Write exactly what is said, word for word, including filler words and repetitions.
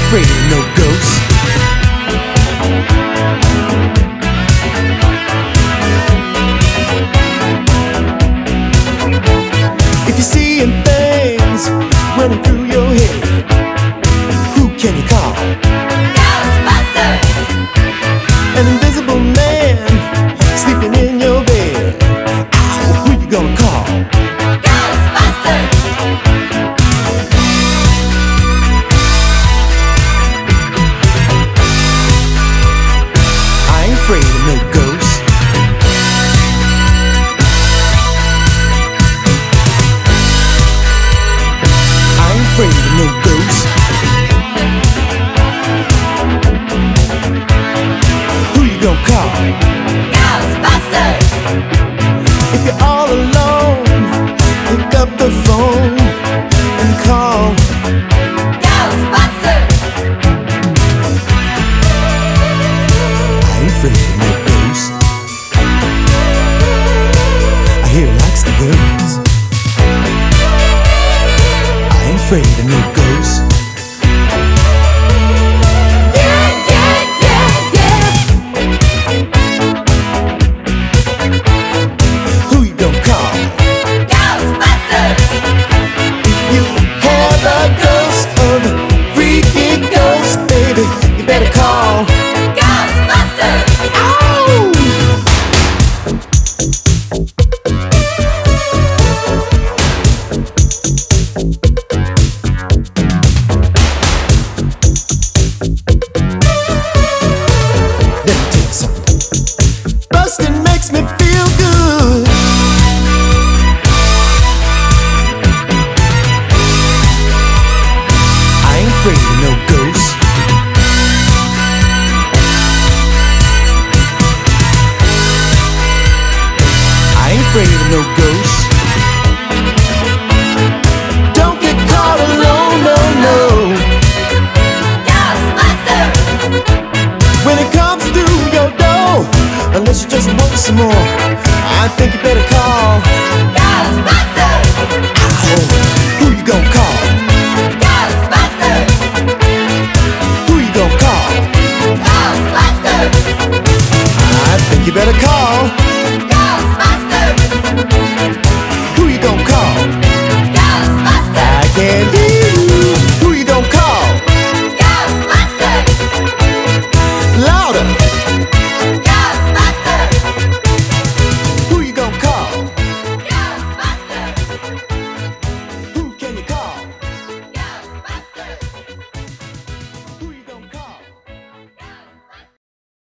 afraid of no ghosts. If you're seeing things running through your head, who can you call? Ghostbusters! An invisible man sleeping in your bed. Ow, who you gonna call? Ghostbusters! I ain't afraid of no ghosts. I ain't afraid of no ghosts. Who you gonna call? Ghostbusters! If you're all alone, pick up the phone and call. Ghostbusters! I ain't afraid of no ghosts. I hear he likes the girls. I ain't afraid of no ghosts.